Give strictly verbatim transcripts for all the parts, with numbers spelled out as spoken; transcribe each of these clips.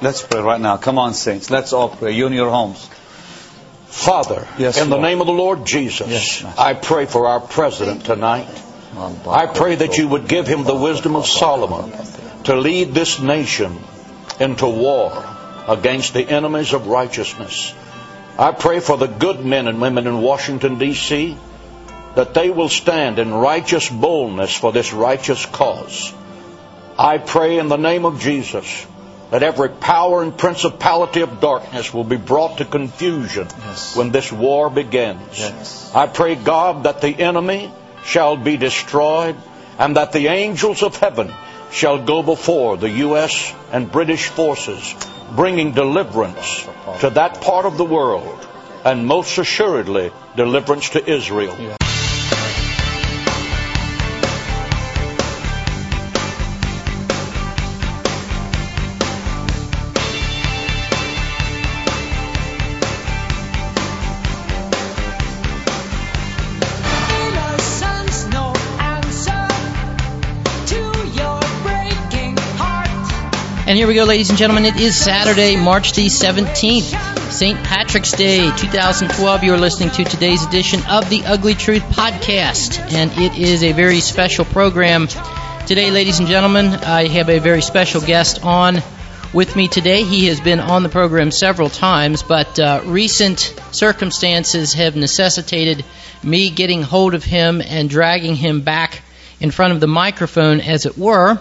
Let's pray right now. Come on, saints. Let's all pray. You in your homes. Father, yes, in the Lord. name of the Lord Jesus, yes, I pray for our president tonight. I pray that you would give him the wisdom of Solomon to lead this nation into war against the enemies of righteousness. I pray for the good men and women in Washington, D C, that they will stand in righteous boldness for this righteous cause. I pray in the name of Jesus that every power and principality of darkness will be brought to confusion yes. when this war begins. Yes. I pray, God, that the enemy shall be destroyed and that the angels of heaven shall go before the U S and British forces, bringing deliverance to that part of the world, and most assuredly deliverance to Israel. Yeah. And here we go, ladies and gentlemen. It is Saturday, March the seventeenth, Saint Patrick's Day, two thousand twelve. You are listening to today's edition of the Ugly Truth Podcast, and it is a very special program. Today, ladies and gentlemen, I have a very special guest on with me today. He has been on the program several times, but uh, recent circumstances have necessitated me getting hold of him and dragging him back in front of the microphone, as it were.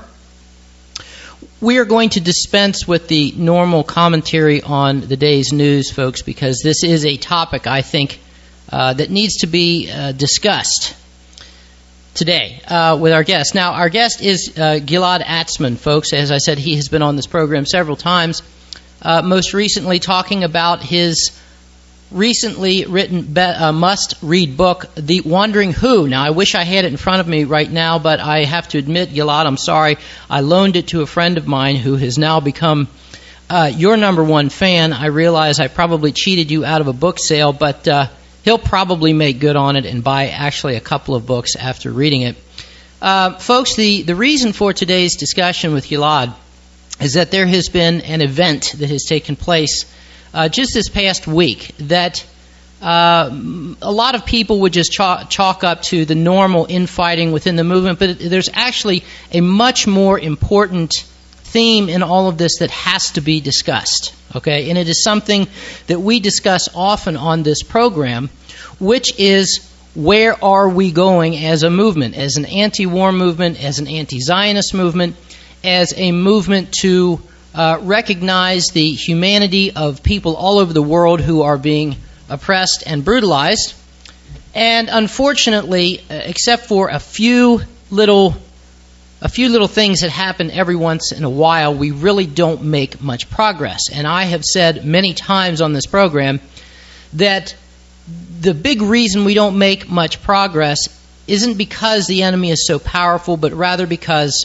We are going to dispense with the normal commentary on the day's news, folks, because this is a topic, I think, uh, that needs to be uh, discussed today uh, with our guest. Now, our guest is uh, Gilad Atzmon, folks. As I said, he has been on this program several times, uh, most recently talking about his recently written be- uh, must-read book, The Wandering Who. Now, I wish I had it in front of me right now, but I have to admit, Gilad, I'm sorry. I loaned it to a friend of mine who has now become uh, your number one fan. I realize I probably cheated you out of a book sale, but uh, he'll probably make good on it and buy actually a couple of books after reading it. Uh, folks, the, the reason for today's discussion with Gilad is that there has been an event that has taken place Uh, just this past week that uh, a lot of people would just chalk, chalk up to the normal infighting within the movement, but it, there's actually a much more important theme in all of this that has to be discussed, okay? And it is something that we discuss often on this program, which is, where are we going as a movement, as an anti-war movement, as an anti-Zionist movement, as a movement to Uh, recognize the humanity of people all over the world who are being oppressed and brutalized. And unfortunately, uh, except for a few little a few little things that happen every once in a while, we really don't make much progress. And I have said many times on this program that the big reason we don't make much progress isn't because the enemy is so powerful, but rather because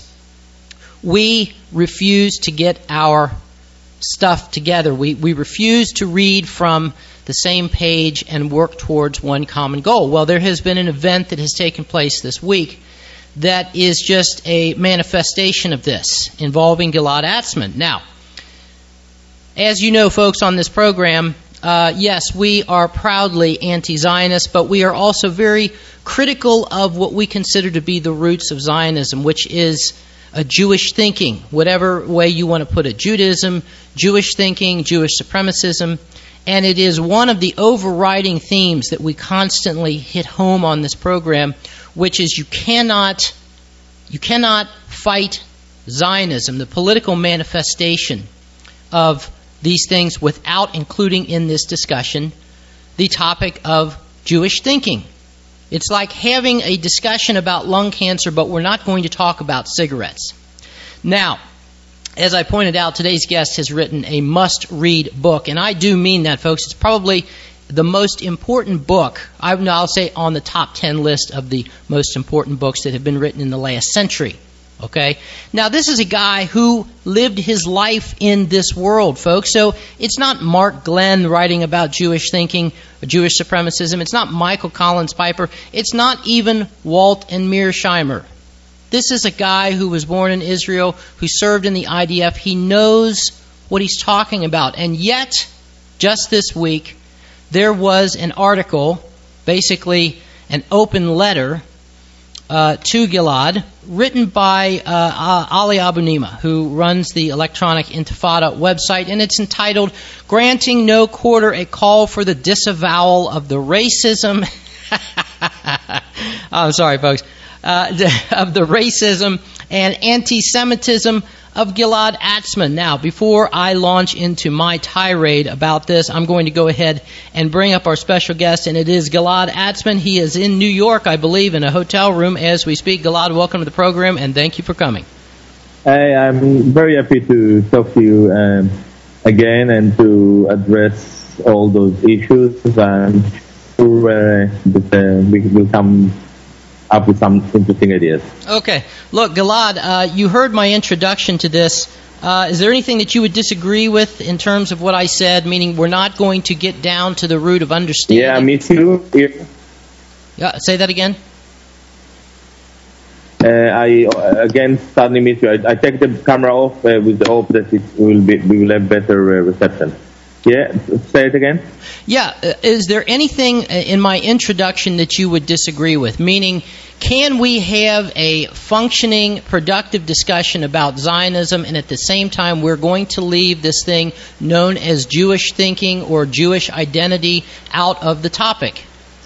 we refuse to get our stuff together. We we refuse to read from the same page and work towards one common goal. Well, there has been an event that has taken place this week that is just a manifestation of this, involving Gilad Atzmon. Now, as you know, folks, on this program, uh, yes, we are proudly anti-Zionist, but we are also very critical of what we consider to be the roots of Zionism, which is a Jewish thinking, whatever way you want to put it. Judaism, Jewish thinking, Jewish supremacism. And it is one of the overriding themes that we constantly hit home on this program, which is you cannot, you cannot fight Zionism, the political manifestation of these things, without including in this discussion the topic of Jewish thinking. It's like having a discussion about lung cancer, but we're not going to talk about cigarettes. Now, as I pointed out, today's guest has written a must-read book, and I do mean that, folks. It's probably the most important book, I'll say on the top ten list of the most important books that have been written in the last century. Okay? Now, this is a guy who lived his life in this world, folks. So it's not Mark Glenn writing about Jewish thinking, Jewish supremacism. It's not Michael Collins Piper. It's not even Walt and Mearsheimer. This is a guy who was born in Israel, who served in the I D F. He knows what he's talking about. And yet, just this week, there was an article, basically an open letter uh, to Gilad, written by uh, Ali Abu Nima, who runs the Electronic Intifada website, and it's entitled, "Granting No Quarter, a Call for the Disavowal of the Racism." I'm sorry, folks. Uh, of the racism and anti-Semitism of Gilad Atzmon. Now, before I launch into my tirade about this, I'm going to go ahead and bring up our special guest, and it is Gilad Atzmon. He is in New York, I believe, in a hotel room as we speak. Gilad, welcome to the program, and thank you for coming. Hey, I'm very happy to talk to you um, again and to address all those issues. I'm sure uh, that uh, we will come up with some interesting ideas. Okay. Look, Gilad, uh, you heard my introduction to this. Uh, is there anything that you would disagree with in terms of what I said, meaning we're not going to get down to the root of understanding? Yeah, me too. Yeah, yeah say that again. Uh, I, uh, again, suddenly miss you. I, I take the camera off uh, with the hope that it will be, we will have better uh, reception. Yeah, say it again. Yeah, uh, is there anything in my introduction that you would disagree with? Meaning, can we have a functioning, productive discussion about Zionism, and at the same time we're going to leave this thing known as Jewish thinking or Jewish identity out of the topic?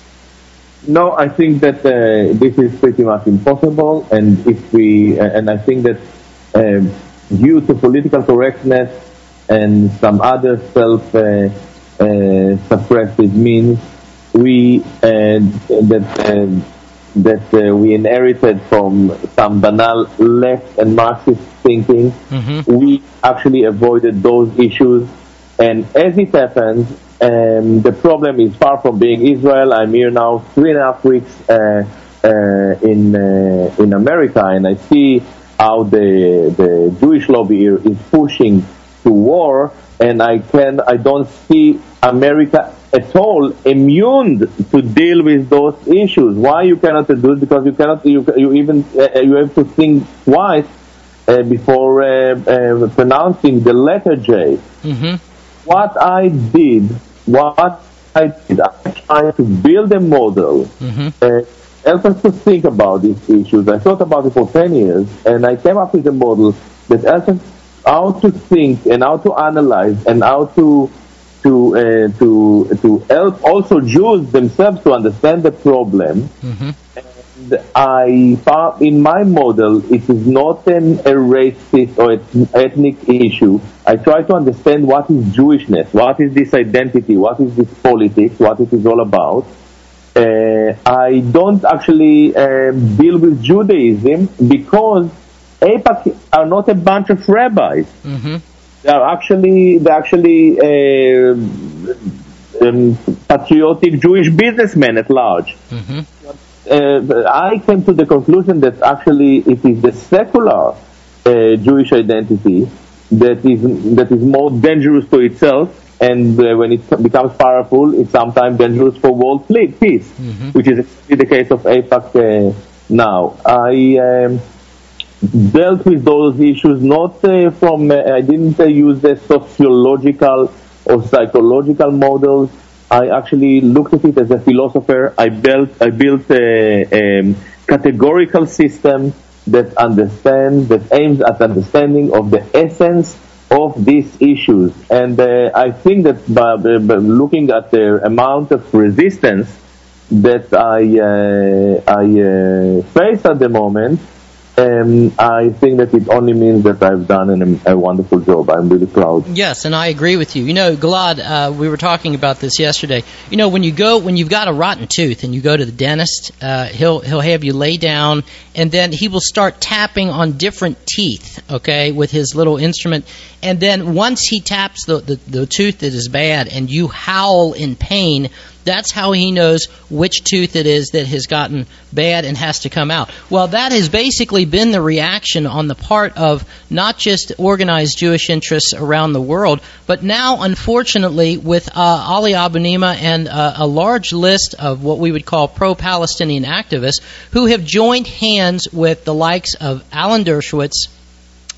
No, I think that uh, this is pretty much impossible, and if we, uh, and I think that uh, due to political correctness and some other self uh, uh, suppressive means, we uh, that uh, that uh, we inherited from some banal left and Marxist thinking. Mm-hmm. We actually avoided those issues, and as it happens, um, the problem is far from being Israel. I'm here now three and a half weeks uh, uh, in uh, in America, and I see how the the Jewish lobby here is pushing to war, and I can I don't see America at all immune to deal with those issues. Why you cannot do it? Because you cannot. You, you even uh, you have to think twice uh, before uh, uh, pronouncing the letter J. Mm-hmm. What I did, what I did, I tried to build a model. Mm-hmm. Uh, help us to think about these issues. I thought about it for ten years, and I came up with a model that helps us how to think and how to analyze and how to to uh, to to help also Jews themselves to understand the problem. Mm-hmm. And I found in my model it is not an, a racist or an ethnic issue. I try to understand what is Jewishness, what is this identity, what is this politics, what it is all about. Uh, I don't actually uh, deal with Judaism because AIPAC are not a bunch of rabbis. Mm-hmm. They are actually, they're actually uh, um, patriotic Jewish businessmen at large. Mm-hmm. Uh, I came to the conclusion that actually it is the secular uh, Jewish identity that is that is more dangerous to itself, and uh, when it becomes powerful, it's sometimes dangerous for world peace, mm-hmm. which is exactly the case of AIPAC uh, now. I um, dealt with those issues not uh, from, uh, I didn't uh, use the sociological or psychological models. I actually looked at it as a philosopher. I built, I built a, a categorical system that understands, that aims at understanding of the essence of these issues. And uh, I think that by, by looking at the amount of resistance that I, uh, I uh, face at the moment, Um, I think that it only means that I've done an, a wonderful job. I'm really proud. Yes, and I agree with you. You know, Gilad, uh, we were talking about this yesterday. You know, when you go, when you've got a rotten tooth and you go to the dentist, uh, he'll he'll have you lay down, and then he will start tapping on different teeth, okay, with his little instrument. And then once he taps the, the, the tooth that is bad and you howl in pain, that's how he knows which tooth it is that has gotten bad and has to come out. Well, that has basically been the reaction on the part of not just organized Jewish interests around the world, but now, unfortunately, with uh, Ali Abu Nima and uh, a large list of what we would call pro-Palestinian activists who have joined hands with the likes of Alan Dershowitz,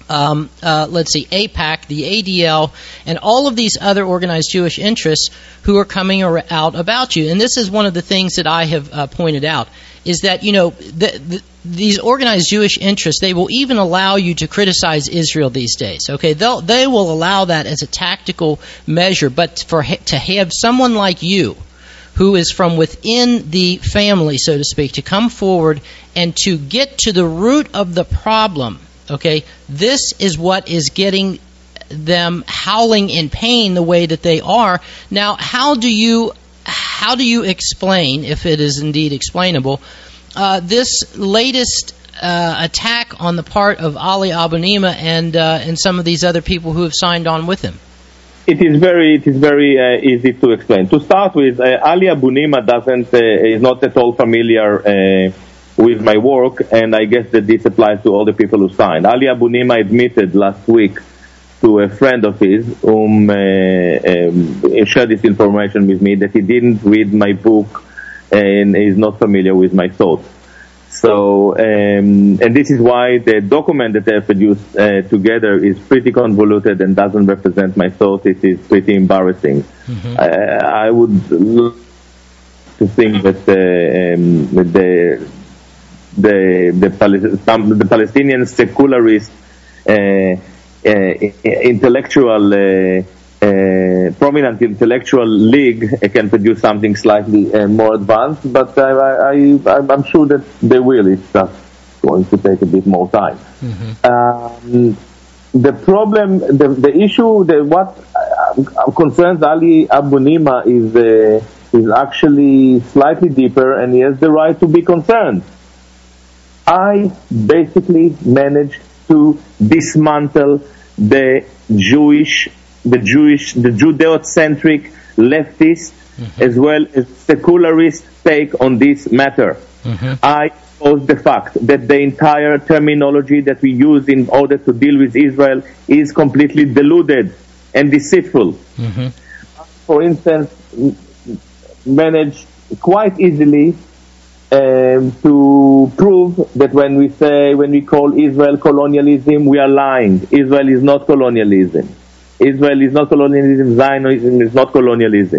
Um, uh, let's see, AIPAC, the A D L, and all of these other organized Jewish interests who are coming ar- out about you. And this is one of the things that I have uh, pointed out, is that, you know, the, the, these organized Jewish interests, they will even allow you to criticize Israel these days. Okay, They'll, they will allow that as a tactical measure, but for to have someone like you, who is from within the family, so to speak, to come forward and to get to the root of the problem. Okay, this is what is getting them howling in pain the way that they are. Now, how do you how do you explain, if it is indeed explainable, uh, this latest uh, attack on the part of Ali Abu Nima and uh, and some of these other people who have signed on with him? It is very, it is very uh, easy to explain. To start with, uh, Ali Abu Nima doesn't uh, is not at all familiar Uh, with my work, and I guess that this applies to all the people who signed. Ali Abu Nima admitted last week to a friend of his, whom uh, um, shared this information with me, that he didn't read my book and is not familiar with my thoughts. So, um, and this is why the document that I produced uh, together is pretty convoluted and doesn't represent my thoughts. It is pretty embarrassing. Mm-hmm. I, I would love to think that uh, um, the the the, Palis- the Palestinian secularist uh, uh, intellectual uh, uh, prominent intellectual league can produce something slightly uh, more advanced, but I, I, I, I'm sure that they will. It's just going to take a bit more time. Mm-hmm. Um, the problem, the, the issue, the, what uh, concerns Ali Abu Nima is uh, is actually slightly deeper, and he has the right to be concerned. I basically managed to dismantle the Jewish, the Jewish, the Judeo-centric leftist, mm-hmm. as well as secularist take on this matter. Mm-hmm. I exposed the fact that the entire terminology that we use in order to deal with Israel is completely deluded and deceitful. Mm-hmm. For instance, managed quite easily Um, to prove that when we say, when we call Israel colonialism, we are lying. Israel is not colonialism. Israel is not colonialism. Zionism is not colonialism.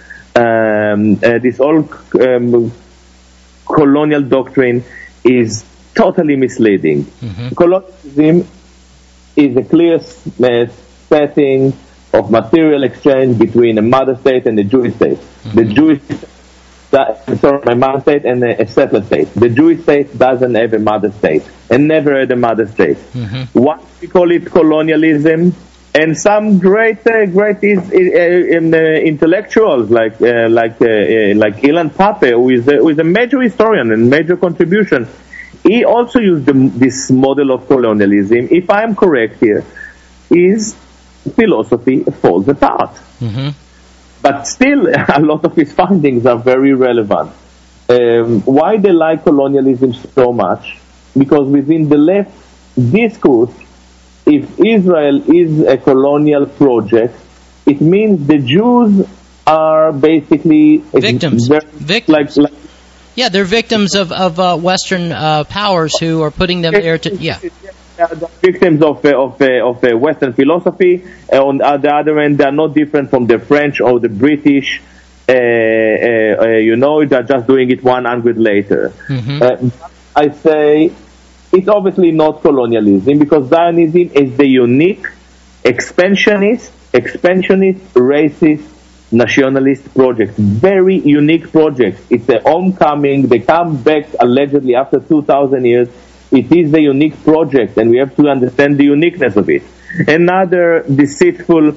Um, uh, this all um, colonial doctrine is totally misleading. Mm-hmm. Colonialism is a clear uh, setting of material exchange between a mother state and a Jewish state. Mm-hmm. The Jewish That, sorry, my mother state and a, a settler state. The Jewish state doesn't have a mother state and never had a mother state. Mm-hmm. Why we call it colonialism? And some great, uh, great is, uh, in, uh, intellectuals like uh, like uh, uh, like Ilan Pappé, who is a, who is a major historian and major contribution. He also used the, this model of colonialism. If I am correct here, his philosophy falls apart. Mm-hmm. But still, a lot of his findings are very relevant. Um, why they like colonialism so much? Because within the left discourse, if Israel is a colonial project, it means the Jews are basically victims. Very, victims. Like, like, yeah, they're victims of of uh, Western uh, powers who are putting them there to yeah. The victims of uh, of uh, of uh, Western philosophy. Uh, on the other end, they are not different from the French or the British. Uh, uh, uh, you know, they're just doing it one hundred later. Mm-hmm. Uh, I say it's obviously not colonialism, because Zionism is the unique expansionist, expansionist, racist, nationalist project. Very unique project. It's a homecoming. They come back allegedly after two thousand years. It is a unique project, and we have to understand the uniqueness of it. Another deceitful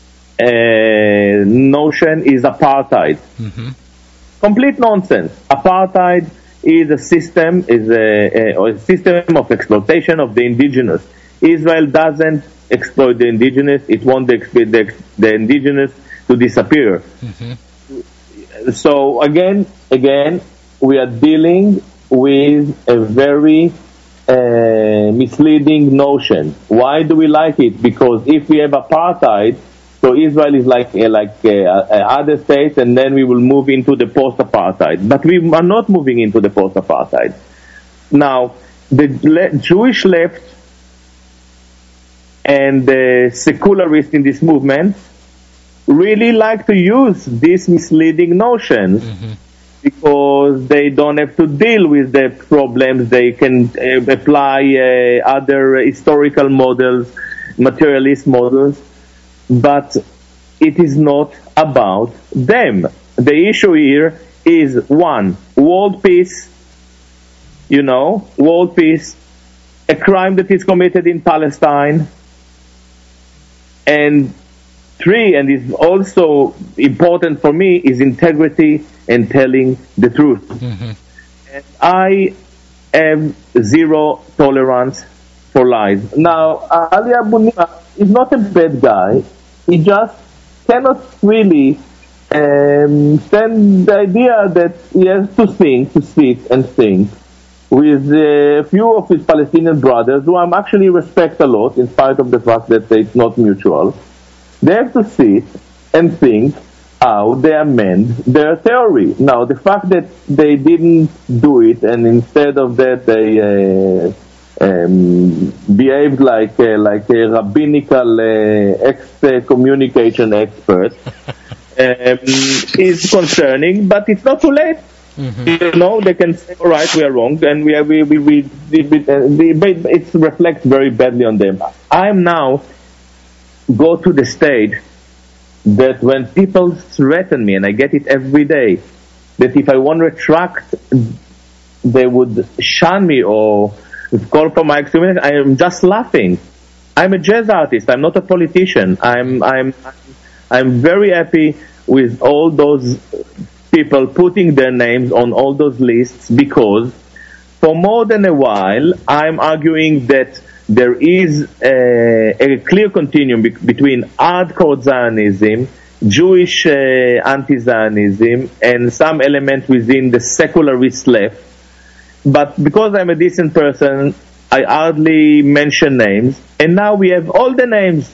uh, notion is apartheid. Mm-hmm. Complete nonsense. Apartheid is a system, is a, a, a system of exploitation of the indigenous. Israel doesn't exploit the indigenous; it wants the, the, the indigenous to disappear. Mm-hmm. So again, again, we are dealing with a very Uh, misleading notion. Why do we like it? Because if we have apartheid, so Israel is like uh, like uh, uh, other states, and then we will move into the post-apartheid. But we are not moving into the post-apartheid. Now, the le- Jewish left and the secularists in this movement really like to use these misleading notions mm-hmm. because they don't have to deal with the problems. They can uh, apply uh, other historical models, materialist models, but it is not about them. The issue here is, one, world peace, you know, world peace, a crime that is committed in Palestine, and three, and is also important for me, is integrity and telling the truth. Mm-hmm. And I have zero tolerance for lies. Now, Ali Abu Nima is not a bad guy. He just cannot really um, stand the idea that he has to think, to sit and think with a few of his Palestinian brothers, who I actually respect a lot, in spite of the fact that it's not mutual. They have to sit and think how they amend their theory. Now, the fact that they didn't do it, and instead of that they uh, um, behaved like uh, like a rabbinical uh, ex-communication expert, um, is concerning. But it's not too late. Mm-hmm. You know, they can say, "All right, we are wrong," and we are, we we we, we, we, we, we it reflects very badly on them. I am now go to the stage that when people threaten me, and I get it every day, that if I want to retract, they would shun me or call for my extermination. I am just laughing. I'm a jazz artist. I'm not a politician. I'm I'm I'm very happy with all those people putting their names on all those lists, because for more than a while I'm arguing that there is a, a clear continuum be- between hardcore Zionism, Jewish uh, anti-Zionism, and some element within the secularist left. But because I'm a decent person, I hardly mention names, and now we have all the names.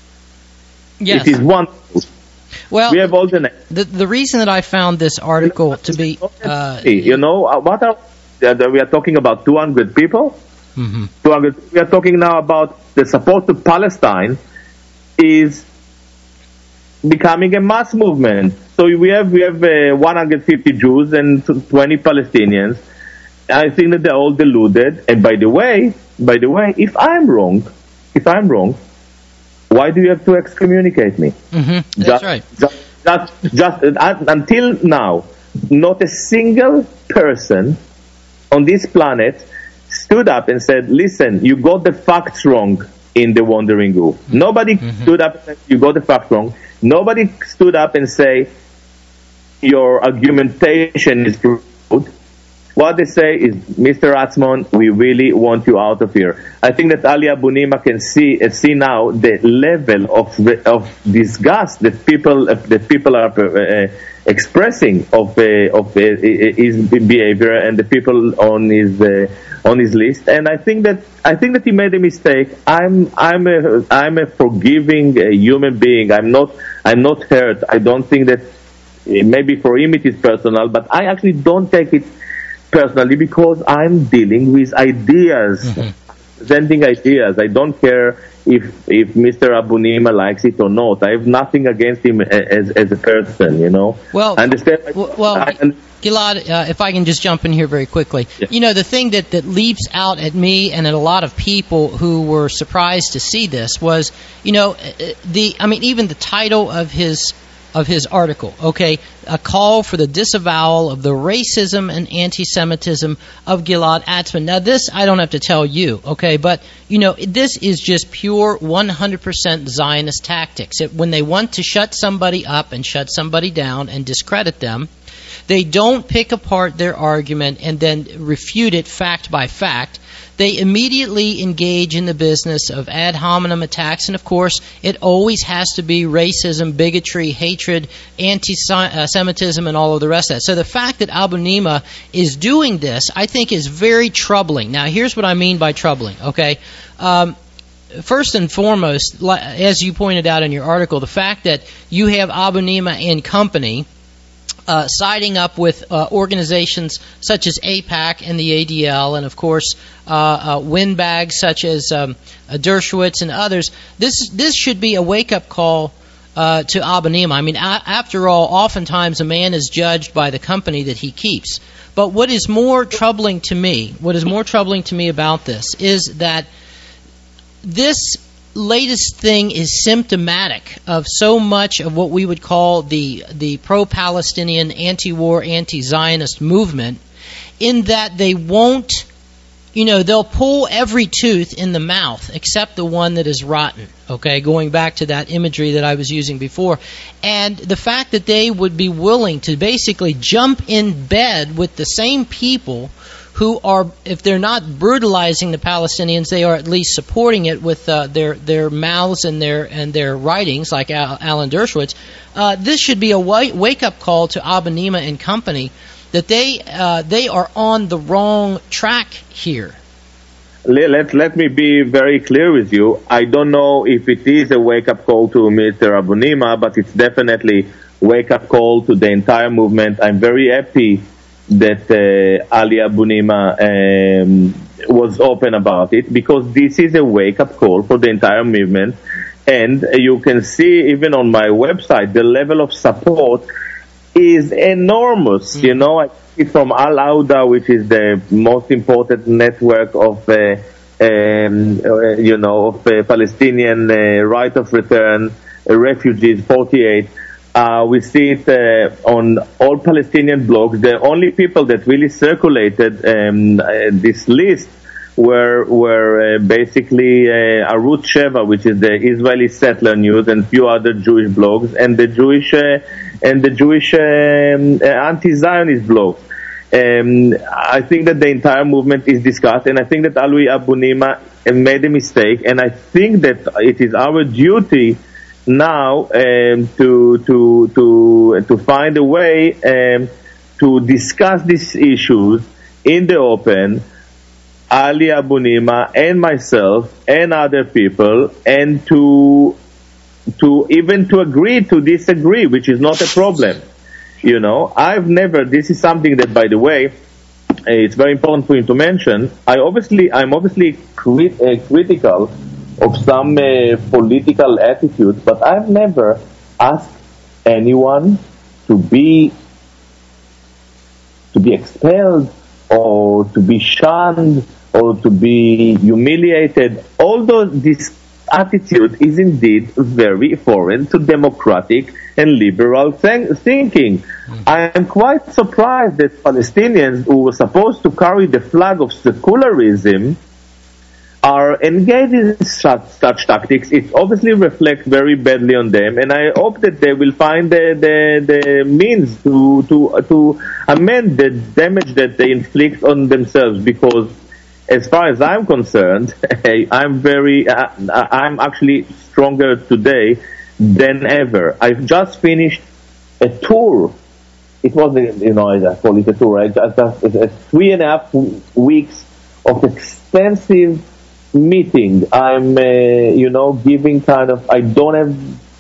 Yes. It is wonderful. Well, we have all the names. The, the reason that I found this article to be... Uh, you know, what are, we are talking about two hundred people? Mm-hmm. two hundred, we are talking now about the support to Palestine is becoming a mass movement. So we have we have uh, one hundred fifty Jews and twenty Palestinians. I think that they're all deluded. And by the way, by the way, if I'm wrong, if I'm wrong, why do you have to excommunicate me? Mm-hmm. That's just, right. Just, just, just uh, until now, not a single person on this planet stood up and said, listen, you got the facts wrong in the Wandering Group. Mm-hmm. Nobody mm-hmm. stood up and said, you got the facts wrong. Nobody stood up and say, your argumentation is good. What they say is, Mister Atzmon, we really want you out of here. I think that Ali Abu Nima can see uh, see now the level of of disgust that people uh, that people are uh, expressing of uh, of uh, his behavior and the people on his uh, on his list. And I think that I think that he made a mistake. I'm I'm a I'm a forgiving uh, human being. I'm not I'm not hurt. I don't think that uh, maybe for him it is personal, but I actually don't take it personally, because I'm dealing with ideas, mm-hmm. presenting ideas. I don't care if if Mister Abu Nima likes it or not. I have nothing against him as as a person, you know. Well, I understand. Well, I, Gilad, uh, if I can just jump in here very quickly. Yeah. You know, the thing that, that leaps out at me and at a lot of people who were surprised to see this was, you know, the I mean, even the title of his of his article, okay, a call for the disavowal of the racism and anti-Semitism of Gilad Atzmon. Now, this I don't have to tell you, okay, but, you know, this is just pure one hundred percent Zionist tactics. It, when they want to shut somebody up and shut somebody down and discredit them, they don't pick apart their argument and then refute it fact by fact. They immediately engage in the business of ad hominem attacks, and of course, it always has to be racism, bigotry, hatred, anti-Semitism, and all of the rest of that. So the fact that Abu Nima is doing this, I think, is very troubling. Now, here's what I mean by troubling, okay? Um, First and foremost, as you pointed out in your article, the fact that you have Abu Nima and company uh, siding up with uh, organizations such as AIPAC and the A D L, and of course uh, uh, windbags such as um, uh, Dershowitz and others. This this should be a wake-up call uh, to Abba-Nima. I mean, a- after all, oftentimes a man is judged by the company that he keeps. But what is more troubling to me, what is more troubling to me about this is that this latest thing is symptomatic of so much of what we would call the the pro-Palestinian, anti-war, anti-Zionist movement, in that they won't, you know, they'll pull every tooth in the mouth except the one that is rotten, okay, going back to that imagery that I was using before. And the fact that they would be willing to basically jump in bed with the same people who are, if they're not brutalizing the Palestinians, they are at least supporting it with uh, their their mouths and their and their writings, like Al- Alan Dershowitz. Uh, this should be a wake up call to Abba-Nima and company that they uh, they are on the wrong track here. Let let me be very clear with you. I don't know if it is a wake up call to Mister Abba-Nima, but it's definitely wake up call to the entire movement. I'm very happy that uh, Ali Abba-Nima um, was open about it, because this is a wake-up call for the entire movement. And uh, you can see even on my website, the level of support is enormous. Mm. You know, I see from Al-Awda, which is the most important network of, uh, um, uh, you know, of uh, Palestinian uh, right of return, uh, refugees, forty-eight. Uh, we see it uh, on all Palestinian blogs. The only people that really circulated um, uh, this list were were uh, basically uh, Arutz Sheva, which is the Israeli settler news, and few other Jewish blogs, and the Jewish uh, and the Jewish um, uh, anti-Zionist blogs. Um, I think that the entire movement is discussed, and I think that Ali Abba-Nima made a mistake, and I think that it is our duty now um, to to to to find a way um, to discuss these issues in the open, Ali Abba-Nima and myself and other people, and to to even to agree to disagree, which is not a problem. You know, I've never. This is something that, by the way, it's very important for you to mention. I obviously, I'm obviously crit- uh, critical of some uh, political attitudes, but I've never asked anyone to be to be expelled or to be shunned or to be humiliated. Although this attitude is indeed very foreign to democratic and liberal th- thinking. Mm-hmm. I am quite surprised that Palestinians who were supposed to carry the flag of secularism are engaged in such, such tactics. It obviously reflects very badly on them, and I hope that they will find the, the, the means to, to, to amend the damage that they inflict on themselves, because as far as I'm concerned, I'm very, uh, I'm actually stronger today than ever. I've just finished a tour. It wasn't, you know, I call it a tour. I just, just a three and a half weeks of extensive meeting. I'm, uh, you know, giving kind of, I don't have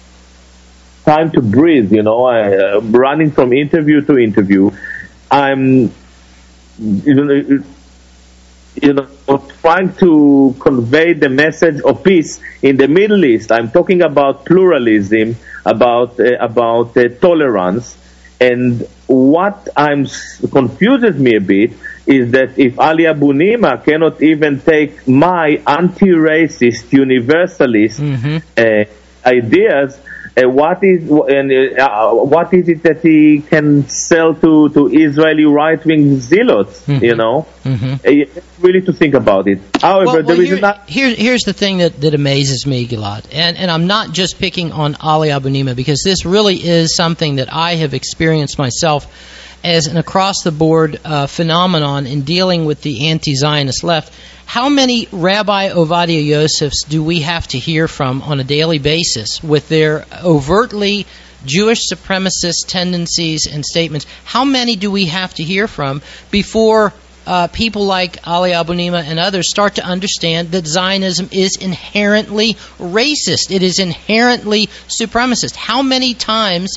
time to breathe, you know, I, uh, running from interview to interview. I'm, you know, you know, trying to convey the message of peace in the Middle East. I'm talking about pluralism, about, uh, about uh, tolerance. And what I'm confuses me a bit is that if Ali Abba-Nima cannot even take my anti-racist, universalist mm-hmm. uh, ideas, uh, what is and uh, what is it that he can sell to, to Israeli right-wing zealots? Mm-hmm. You know, mm-hmm. uh, really to think about it. However, well, well, there here, is not. Here, here's the thing that, that amazes me, Gilad, and and I'm not just picking on Ali Abba-Nima, because this really is something that I have experienced myself as an across-the-board uh, phenomenon in dealing with the anti-Zionist left. How many Rabbi Ovadia Yosefs do we have to hear from on a daily basis with their overtly Jewish supremacist tendencies and statements? How many do we have to hear from before uh, people like Ali Abba-Nima and others start to understand that Zionism is inherently racist? It is inherently supremacist. How many times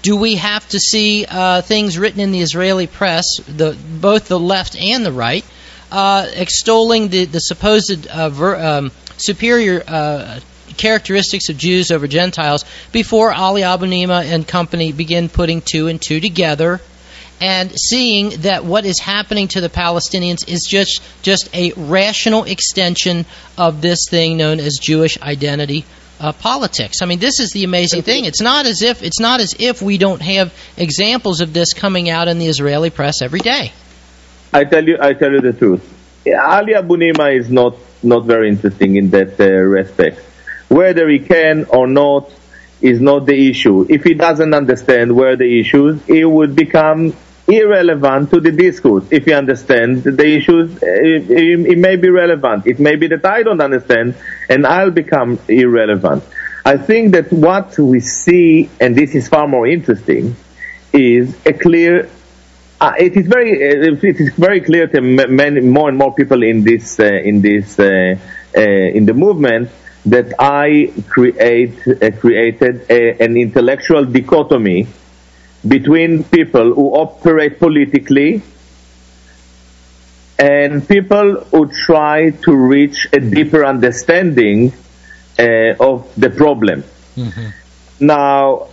Do we have to see uh, things written in the Israeli press, the, both the left and the right, uh, extolling the, the supposed uh, ver, um, superior uh, characteristics of Jews over Gentiles before Ali Abu Nima and company begin putting two and two together and seeing that what is happening to the Palestinians is just just a rational extension of this thing known as Jewish identity uh, politics. I mean, this is the amazing thing. It's not as if it's not as if we don't have examples of this coming out in the Israeli press every day. I tell you, I tell you the truth. Ali Abu Nima is not not very interesting in that uh, respect. Whether he can or not is not the issue. If he doesn't understand where the issues, he would become irrelevant to the discourse. If he understands the issues, it, it, it may be relevant. It may be that I don't understand, and I'll become irrelevant. I think that what we see, and this is far more interesting, is a clear. Uh, it is very. Uh, it is very clear to many more and more people in this uh, in this uh, uh, in the movement that I create uh, created a, an intellectual dichotomy between people who operate politically and people who try to reach a deeper understanding uh, of the problem. Mm-hmm. Now,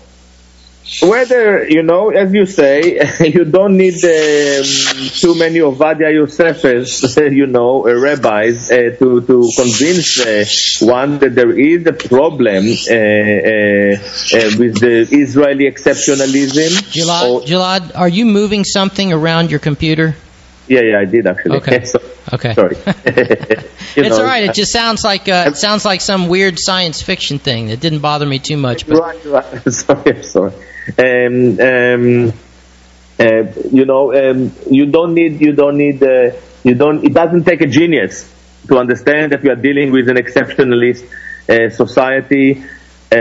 whether, you know, as you say, you don't need um, too many Ovadia Yosef's, you know, uh, rabbis uh, to, to convince uh, one that there is a problem uh, uh, uh, with the Israeli exceptionalism. Gilad, or, Gilad, are you moving something around your computer? Yeah, yeah, I did actually. Okay. so, okay. Sorry. It's know, all right. It just sounds like uh, it sounds like some weird science fiction thing. It didn't bother me too much. But. Right, right. Sorry, sorry. Um, um, uh, you know, um, you don't need, you don't need, uh, you don't. It doesn't take a genius to understand that we are dealing with an exceptionalist uh, society, uh,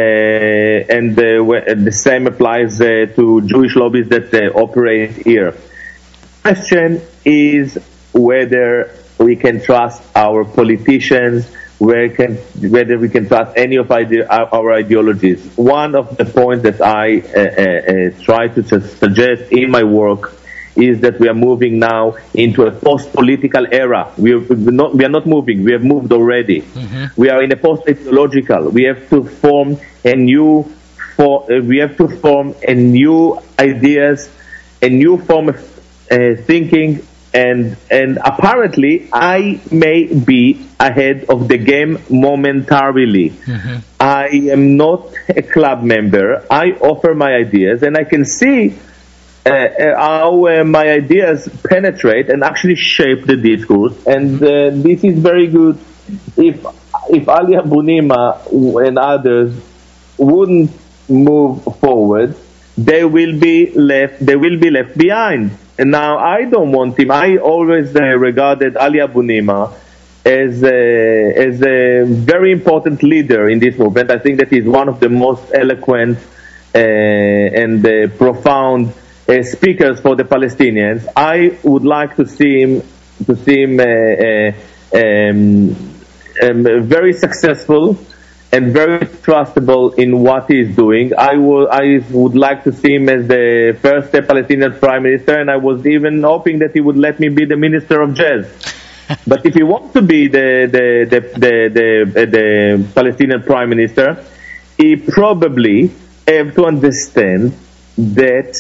and uh, the same applies uh, to Jewish lobbies that uh, operate here. The question is whether we can trust our politicians, where can, whether we can trust any of ide- our ideologies. One of the points that I uh, uh, try to suggest in my work is that we are moving now into a post-political era. We are not, we are not moving, we have moved already. Mm-hmm. We are in a post-ideological. We have to form a new, for, uh, we have to form a new ideas, a new form of uh, thinking, and and apparently I may be ahead of the game momentarily. Mm-hmm. I am not a club member. I offer my ideas, and I can see uh, how uh, my ideas penetrate and actually shape the discourse. And uh, this is very good. If if Ali Abu Nima and others wouldn't move forward, they will be left. They will be left behind. And now I don't want him. I always uh, regarded Ali Abu Nima as a, as a very important leader in this movement. I think that he's one of the most eloquent uh, and uh, profound uh, speakers for the Palestinians. I would like to see him to see him uh, uh, um, um, very successful and very trustable in what he is doing. I would, I would like to see him as the first Palestinian prime minister, and I was even hoping that he would let me be the minister of jazz. But if he wants to be the the the the, the, the Palestinian prime minister, he probably have to understand that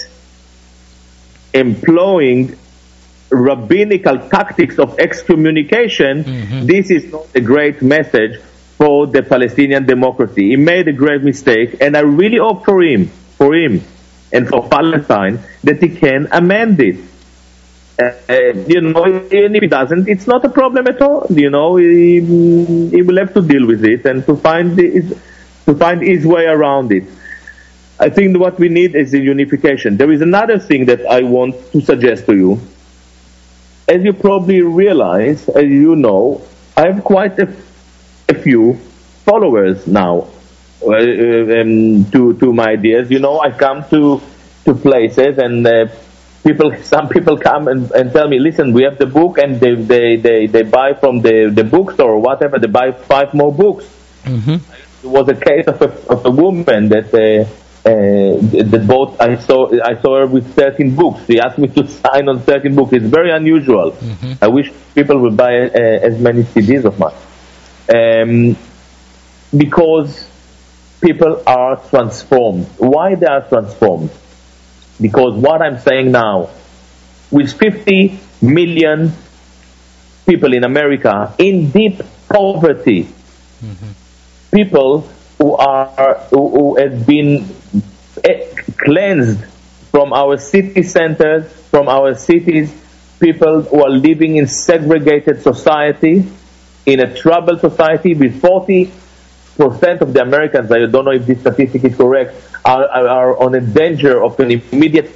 employing rabbinical tactics of excommunication, mm-hmm. this is not a great message for the Palestinian democracy. He made a grave mistake, and I really hope for him, for him, and for Palestine that he can amend it. Uh, uh, you know, and if he doesn't, it's not a problem at all. You know, he, he will have to deal with it and to find his, to find his way around it. I think what we need is a unification. There is another thing that I want to suggest to you. As you probably realize, as you know, I have quite a a few followers now uh, um, to to my ideas. You know, I come to to places and uh, people, some people come and, and tell me, listen, we have the book, and they they, they, they buy from the, the bookstore or whatever. They buy five more books. Mm-hmm. It was a case of a, of a woman that uh, the, the both I saw I saw her with thirteen books. She asked me to sign on thirteen books. It's very unusual. Mm-hmm. I wish people would buy uh, as many C Ds of mine. Um, because people are transformed. Why they are transformed? Because what I'm saying now, with fifty million people in America in deep poverty, mm-hmm. people who are who, who have been cleansed from our city centers, from our cities, people who are living in segregated society, in a troubled society, with forty percent of the Americans, I don't know if this statistic is correct, are, are on a danger of an immediate.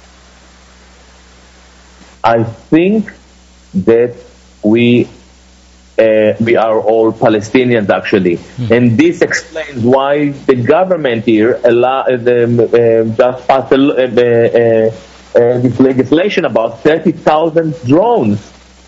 I think that we uh, we are all Palestinians actually, mm-hmm. and this explains why the government here allow, uh, uh, just passed a, uh, uh, uh, this legislation about thirty thousand drones.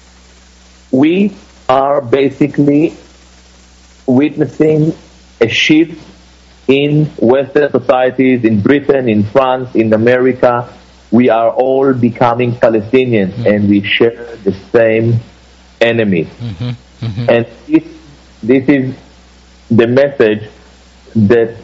We are basically witnessing a shift in Western societies, in Britain, in France, in America. We are all becoming Palestinians, mm-hmm. and we share the same enemy. Mm-hmm. Mm-hmm. And this, this is the message that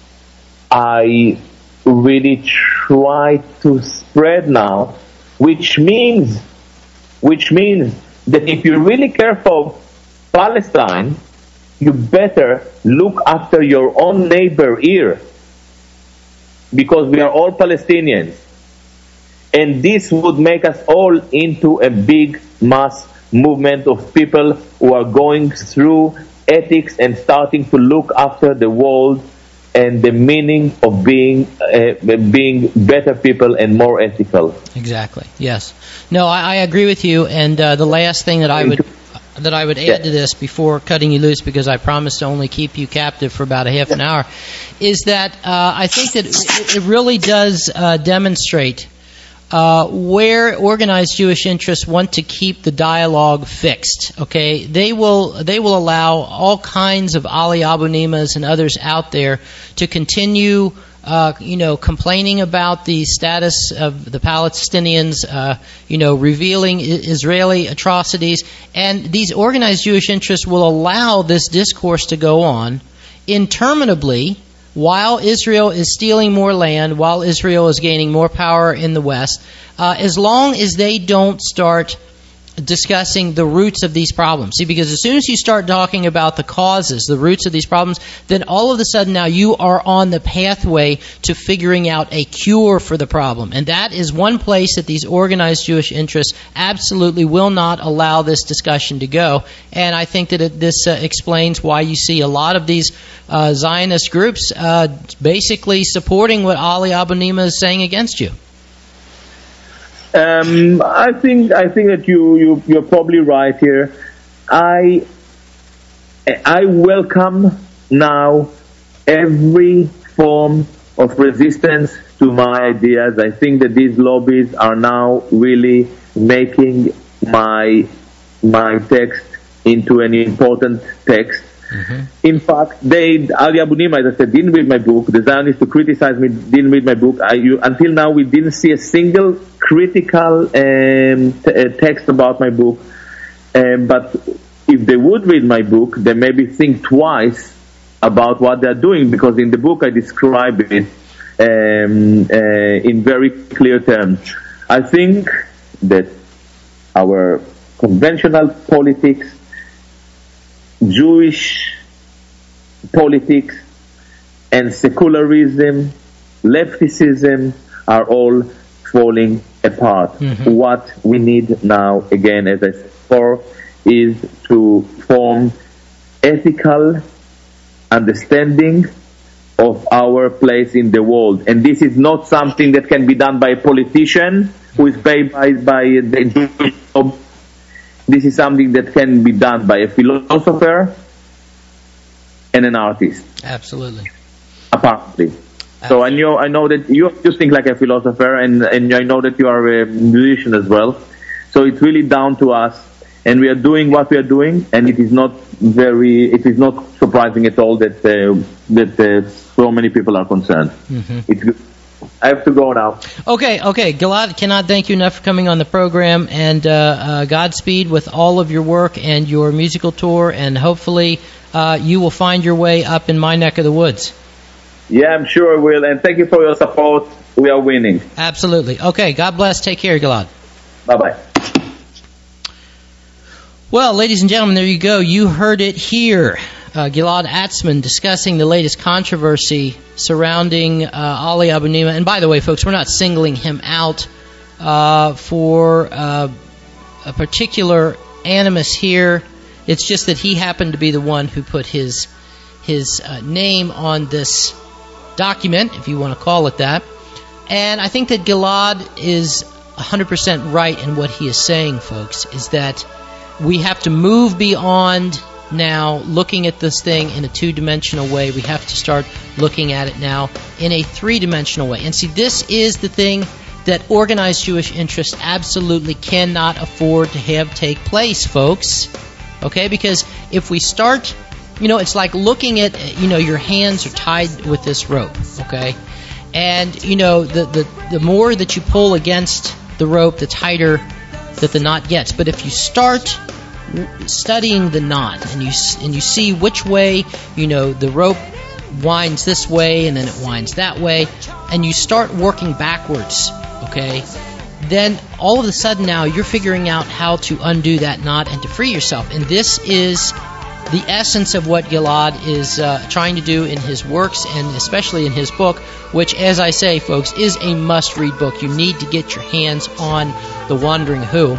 I really try to spread now, which means, which means that if you really care for Palestine, you better look after your own neighbor here, because we are all Palestinians. And this would make us all into a big mass movement of people who are going through ethics and starting to look after the world and the meaning of being uh, being better people and more ethical. Exactly. Yes. No, I, I agree with you. And uh, the last thing that I would that I would add yeah. to this before cutting you loose, because I promised to only keep you captive for about a half an hour, is that uh, I think that it, it really does uh, demonstrate Uh, where organized Jewish interests want to keep the dialogue fixed. Okay, they will they will allow all kinds of Ali Abu Nimas and others out there to continue, uh, you know, complaining about the status of the Palestinians, uh, you know, revealing I- Israeli atrocities, and these organized Jewish interests will allow this discourse to go on interminably, while Israel is stealing more land, while Israel is gaining more power in the West, uh, as long as they don't start discussing the roots of these problems. See, because as soon as you start talking about the causes, the roots of these problems, then all of a sudden now you are on the pathway to figuring out a cure for the problem. And that is one place that these organized Jewish interests absolutely will not allow this discussion to go. And I think that it, this uh, explains why you see a lot of these uh, Zionist groups uh, basically supporting what Ali Abu Nima is saying against you. Um, I think I think that you, you you're probably right here. I I welcome now every form of resistance to my ideas. I think that these lobbies are now really making my my text into an important text. Mm-hmm. In fact, they, Ali Abu Nima, as I said, didn't read my book. The Zionists who criticized me didn't read my book. I, you, until now, we didn't see a single critical um, t- uh, text about my book. Um, but if they would read my book, they maybe think twice about what they're doing, because in the book I describe it um, uh, in very clear terms. I think that our conventional politics, Jewish politics, and secularism, lefticism are all falling apart. Mm-hmm. What we need now, again, as I said before, is to form ethical understanding of our place in the world. And this is not something that can be done by a politician who is paid by, by the Jewish mob. This is something that can be done by a philosopher and an artist. Absolutely. Apparently. Absolutely. So I know I know that you you think like a philosopher, and, and I know that you are a musician as well. So it's really down to us, and we are doing what we are doing, and it is not very it is not surprising at all that uh, that uh, so many people are concerned. Mm-hmm. It's good. I have to go now. Okay, okay. Gilad, cannot thank you enough for coming on the program, and uh, uh, Godspeed with all of your work and your musical tour, and hopefully uh, you will find your way up in my neck of the woods. Yeah, I'm sure I will, and thank you for your support. We are winning. Absolutely. Okay, God bless. Take care, Gilad. Bye-bye. Well, ladies and gentlemen, there you go. You heard it here. Uh, Gilad Atzmon discussing the latest controversy surrounding uh, Ali Abunimah. And by the way, folks, we're not singling him out uh, for uh, a particular animus here. It's just that he happened to be the one who put his his uh, name on this document, if you want to call it that. And I think that Gilad is one hundred percent right in what he is saying, folks, is that we have to move beyond now looking at this thing in a two-dimensional way. We have to start looking at it now in a three-dimensional way. And see, this is the thing that organized Jewish interests absolutely cannot afford to have take place, folks. Okay? Because if we start, you know, it's like looking at, you know, your hands are tied with this rope, okay? And, you know, the, the, the more that you pull against the rope, the tighter that the knot gets. But if you start studying the knot and you and you see which way, you know, the rope winds this way and then it winds that way, and you start working backwards, okay, then all of a sudden now you're figuring out how to undo that knot and to free yourself. And this is the essence of what Gilad is uh, trying to do in his works, and especially in his book, which, as I say, folks, is a must-read book. You need to get your hands on The Wandering Who.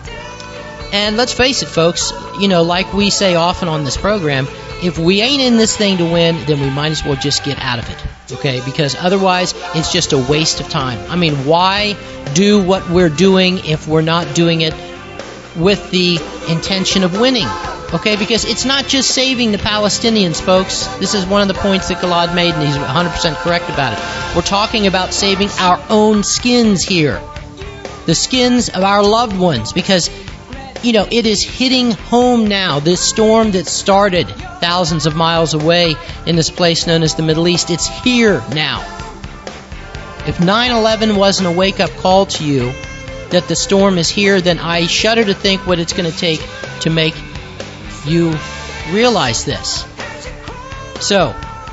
And let's face it, folks, you know, like we say often on this program, if we ain't in this thing to win, then we might as well just get out of it, okay? Because otherwise, it's just a waste of time. I mean, why do what we're doing if we're not doing it with the intention of winning? Okay, because it's not just saving the Palestinians, folks. This is one of the points that Gilad made, and he's one hundred percent correct about it. We're talking about saving our own skins here. The skins of our loved ones, because, you know, it is hitting home now. This storm that started thousands of miles away in this place known as the Middle East, it's here now. If nine eleven wasn't a wake-up call to you that the storm is here, then I shudder to think what it's going to take to make you realize this. So,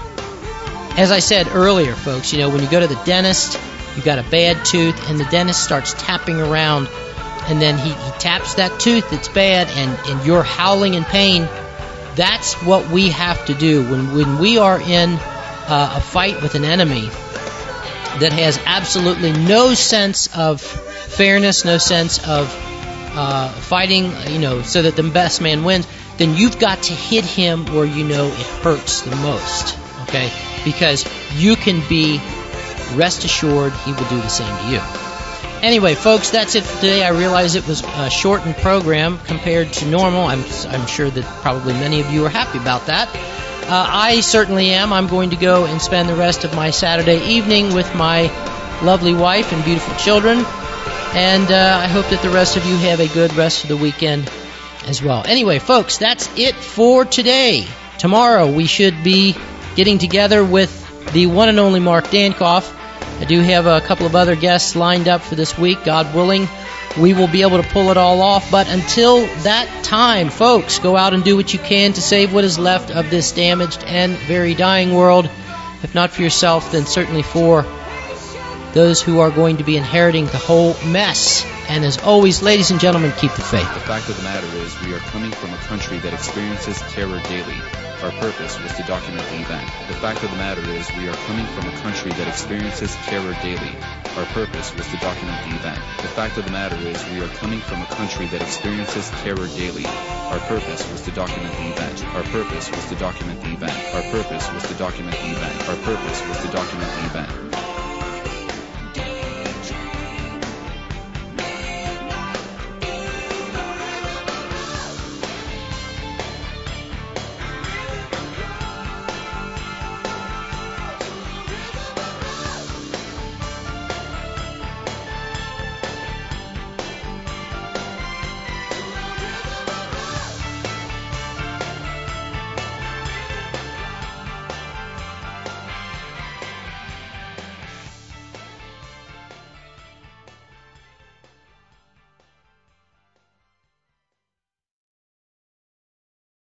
as I said earlier, folks, you know, when you go to the dentist, you've got a bad tooth, and the dentist starts tapping around, and then he, he taps that tooth that's bad, and, and you're howling in pain. That's what we have to do when, when we are in uh, a fight with an enemy that has absolutely no sense of fairness, no sense of uh, fighting, you know, so that the best man wins. Then you've got to hit him where you know it hurts the most, okay? Because you can be rest assured he will do the same to you. Anyway, folks, that's it for today. I realize it was a shortened program compared to normal. I'm, I'm sure that probably many of you are happy about that. Uh, I certainly am. I'm going to go and spend the rest of my Saturday evening with my lovely wife and beautiful children. And uh, I hope that the rest of you have a good rest of the weekend as well. Anyway, folks, that's it for today. Tomorrow we should be getting together with the one and only Mark Dankoff. I do have a couple of other guests lined up for this week. God willing, we will be able to pull it all off. But until that time, folks, go out and do what you can to save what is left of this damaged and very dying world. If not for yourself, then certainly for those who are going to be inheriting the whole mess. And as always, ladies and gentlemen, keep the faith. The fact of the matter is we are coming from a country that experiences terror daily. Our purpose was to document the event. The fact of the matter is we are coming from a country that experiences terror daily. Our purpose was to document the event. The fact of the matter is we are coming from a country that experiences terror daily. Our purpose was to document the event. Our purpose was to document the event. Our purpose was to document the event. Our purpose was to document the event.